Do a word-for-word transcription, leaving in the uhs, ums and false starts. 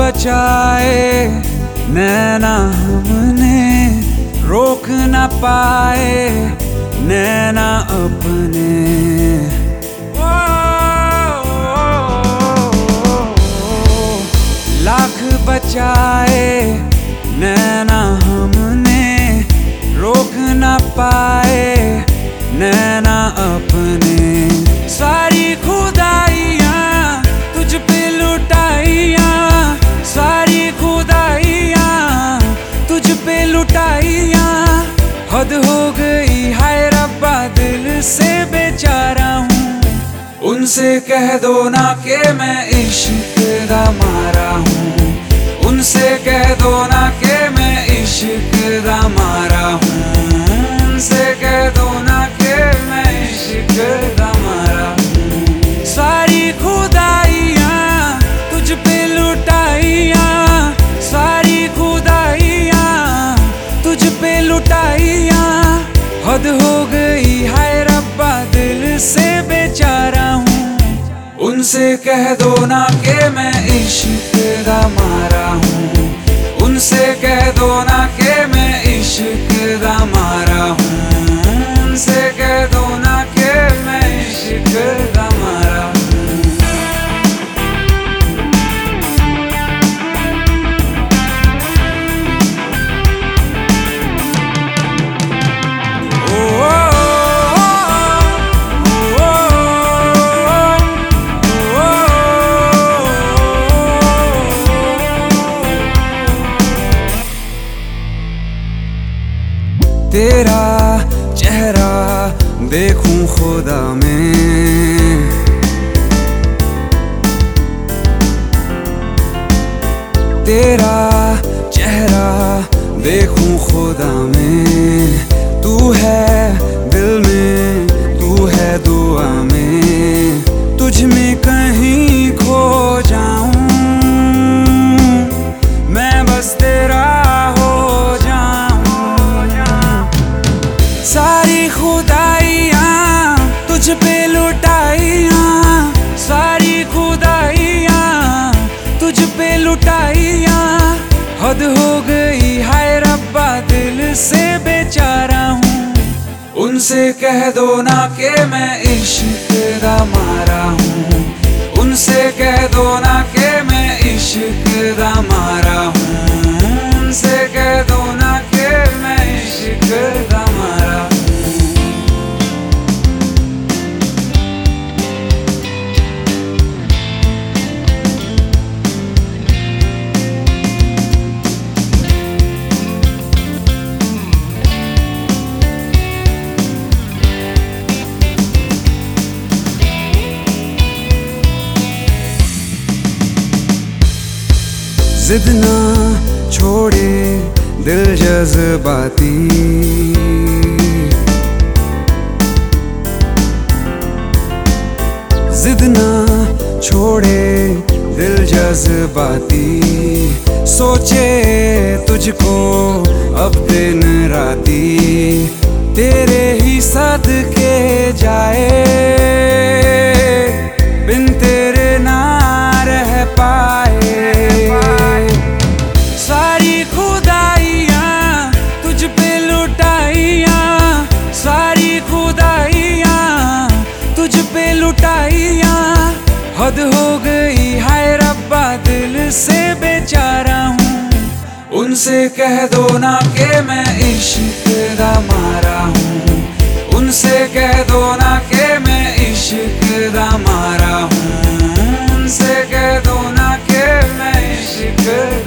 बचाए नैना हमने, रोक न पाए नैना अपने। लाख बचाए नैना हमने, रोक न पाए नैना अपने। सारी खुदाइयाँ तुझ पे लुटाइयाँ, सारी खुदाइयाँ तुझ पे लुटाइयाँ। हद हो गई हाय रब्बा, दिल से बेचारा हूँ। उनसे कह दो ना कि मैं इश्क दा मारा हूँ, उनसे कह दो ना कि मैं इश्क दा मारा हूँ। उनसे कह दो ना कि मैं इश्क दा मारा हूँ। सारी खुदाइयाँ तुझ पे लुटाइयाँ, सारी खुदाइयाँ तुझ पे लुटाइयाँ। हद हो गई हाय रब्बा, दिल से बेचारा हूँ। उनसे कह दो ना कि मैं इश्क दा मारा हूँ, उनसे कह दो ना कि मैं इश्क दा मारा हूँ। उनसे कह दो ना कि मैं इश्क दा मारा हूँ। तेरा चेहरा देखूं खुदा में, तेरा चेहरा देखूं खुदा में। तू है दिल में, तू है दुआ में, तुझ में कहीं खो जाऊं मैं, बस तेरा सारी खुदाइयाँ तुझ पे लुटाइयाँ, सारी खुदाइयाँ तुझ पे लुटाइयाँ। हद हो गई हाय रब्बा, दिल से बेचारा हूँ। उनसे कह दो ना कि मैं इश्क दा मारा हूँ, उनसे कह दो ना कि मैं इश्क दा मारा हूँ। उनसे कह दो ना कि मैं इश्क दा मारा हूँ। जिद ना छोड़े दिल जज्बाती, जिद ना छोड़े दिल जज्बाती। सोचे तुझको अब दिन राती, तेरे ही सदके जाए बिन तेरे ना रह पाए। सारी खुदाइयाँ तुझ पे लुटाइयाँ, सारी खुदाइयाँ तुझ पे लुटाइयाँ। हद हो गई हाय रब्बा, दिल से बेचारा हूँ। उनसे कह दो ना कि मैं इश्क दा मारा हूँ, उनसे कह दो ना कि मैं इश्क दा मारा हूँ। उनसे कह दो ना कि मैं इश्क